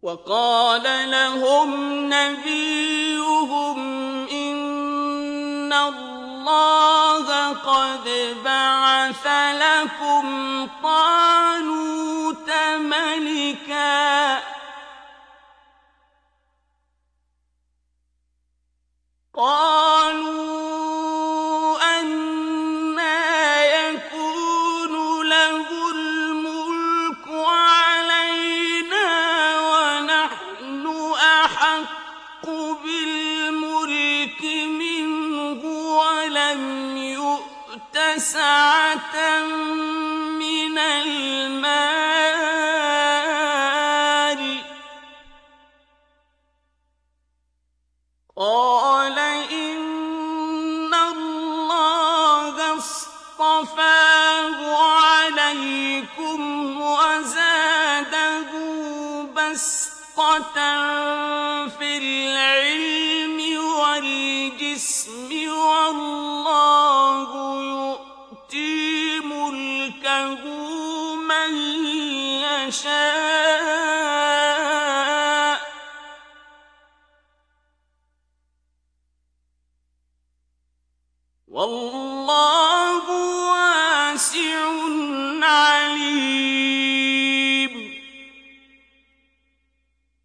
وقال لهم نبيهم إن الله قد بعث لكم طالوت ملكا قالوا أنى يكون له الملك علينا ونحن أحق بالملك منه ولم يؤت سعة من المال قال إن الله اصطفاه عليكم وزاده بسطة في العلم والجسم والله يؤتي ملكه من يشاء والله